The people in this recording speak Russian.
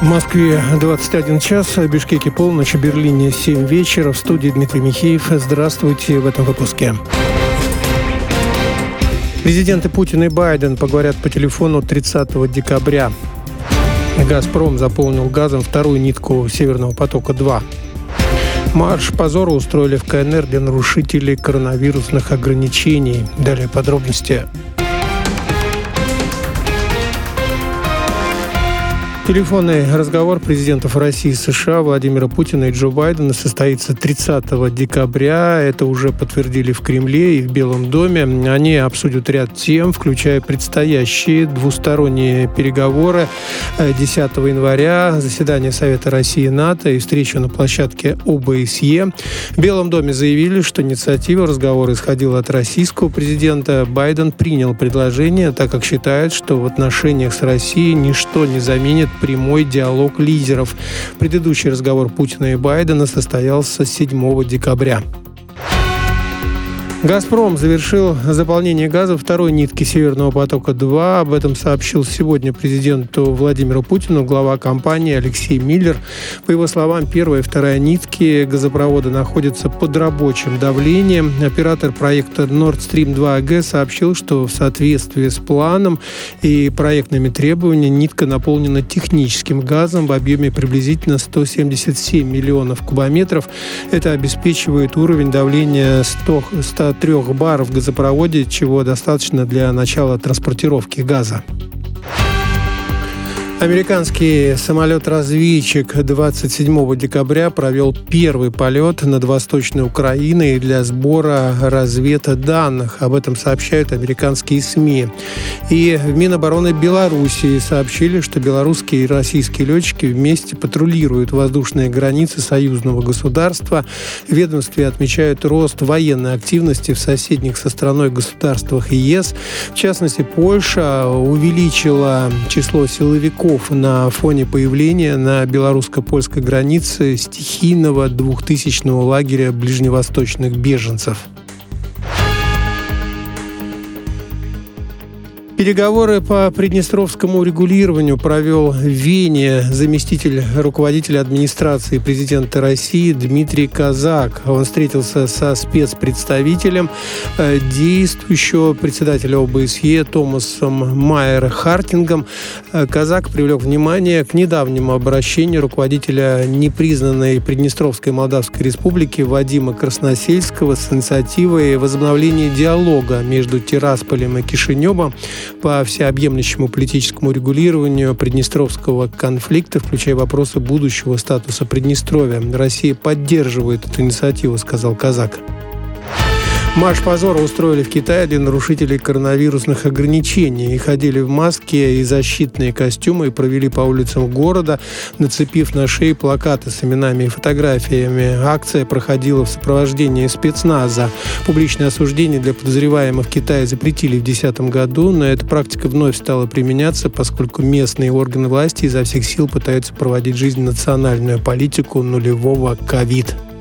В Москве 21 час, в Бишкеке полночь, в Берлине 7 вечера. В студии Дмитрий Михеев. Здравствуйте в этом выпуске. Президенты Путин и Байден поговорят по телефону 30 декабря. «Газпром» заполнил газом вторую нитку «Северного потока-2». Марш позора устроили в КНР для нарушителей коронавирусных ограничений. Далее подробности. Телефонный разговор президентов России и США Владимира Путина и Джо Байдена состоится 30 декабря. Это уже подтвердили в Кремле и в Белом доме. Они обсудят ряд тем, включая предстоящие двусторонние переговоры 10 января, заседание Совета России и НАТО и встречу на площадке ОБСЕ. В Белом доме заявили, что инициатива разговора исходила от российского президента. Байден принял предложение, так как считает, что в отношениях с Россией ничто не заменит прямой диалог лидеров. Предыдущий разговор Путина и Байдена состоялся 7 декабря. «Газпром» завершил заполнение газа второй нитки «Северного потока-2». Об этом сообщил сегодня президенту Владимиру Путину глава компании Алексей Миллер. По его словам, первая и вторая нитки газопровода находятся под рабочим давлением. Оператор проекта Nord Stream 2 AG сообщил, что в соответствии с планом и проектными требованиями нитка наполнена техническим газом в объеме приблизительно 177 миллионов кубометров. Это обеспечивает уровень давления 103 бар в газопроводе, чего достаточно для начала транспортировки газа. Американский самолет-разведчик 27 декабря провел первый полет над Восточной Украиной для сбора разведданных. Об этом сообщают американские СМИ. И в Минобороны Белоруссии сообщили, что белорусские и российские летчики вместе патрулируют воздушные границы союзного государства. В ведомстве отмечают рост военной активности в соседних со страной государствах ЕС. В частности, Польша увеличила число силовиков на фоне появления на белорусско-польской границе стихийного 2000-го лагеря ближневосточных беженцев. Переговоры по приднестровскому урегулированию провел в Вене заместитель руководителя администрации президента России Дмитрий Казак. Он встретился со спецпредставителем действующего председателя ОБСЕ Томасом Майер-Хартингом. Казак привлек внимание к недавнему обращению руководителя непризнанной Приднестровской Молдавской Республики Вадима Красносельского с инициативой возобновления диалога между Тирасполем и Кишиневом по всеобъемлющему политическому регулированию приднестровского конфликта, включая вопросы будущего статуса Приднестровья. Россия поддерживает эту инициативу, сказал Казак. Марш позора устроили в Китае для нарушителей коронавирусных ограничений. Их одели в маски и защитные костюмы и провели по улицам города, нацепив на шеи плакаты с именами и фотографиями. Акция проходила в сопровождении спецназа. Публичное осуждение для подозреваемых в Китае запретили в 2010 году, но эта практика вновь стала применяться, поскольку местные органы власти изо всех сил пытаются проводить жизнь национальную политику нулевого ковид.